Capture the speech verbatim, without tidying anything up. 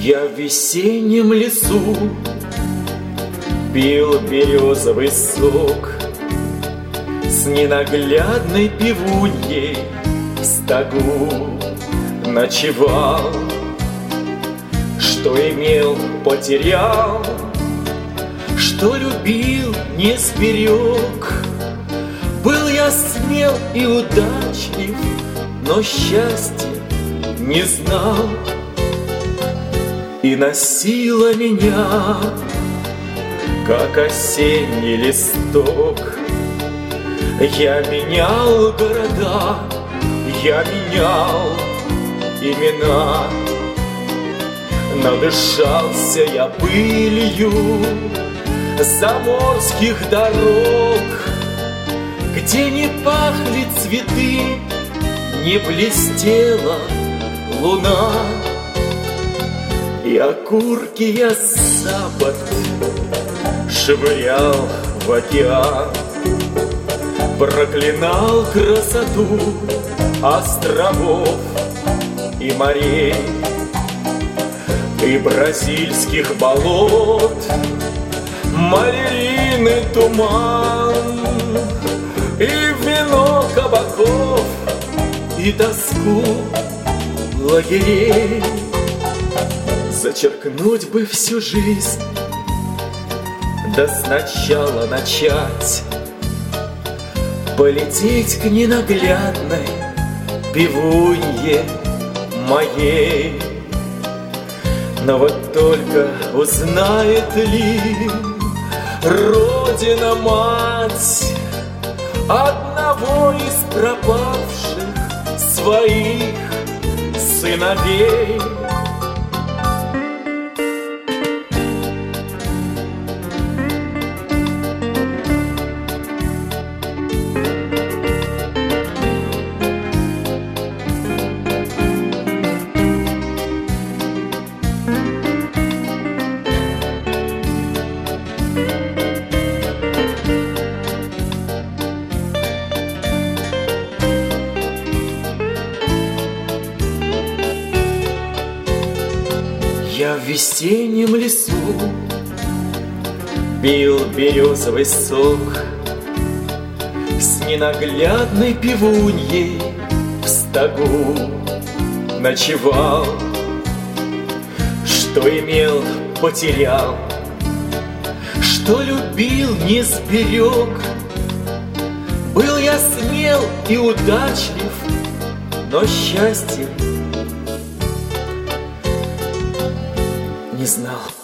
Я в весеннем лесу пил березовый сок с ненаглядной пивуньей в стогу ночевал. Что имел, потерял, что любил, не сберег. Был я смел и удачлив, но счастья не знал. И носила меня, как осенний листок. Я менял города, я менял имена. Надышался я пылью заморских дорог, где не пахли цветы, не блестела луна. И окурки я за борт швырял в океан, проклинал красоту островов и морей, и бразильских болот, малярины туман, и вино кабаков, и тоску лагерей. Зачеркнуть бы всю жизнь, да сначала начать, полететь к ненаглядной пивунье моей. Но вот только узнает ли Родина-мать одного из пропавших своих сыновей? Я в весеннем лесу пил березовый сок с ненаглядной пивуньей в стогу ночевал. Что имел, потерял, что любил, не сберег. Был я смел и удачлив, но счастья не знал.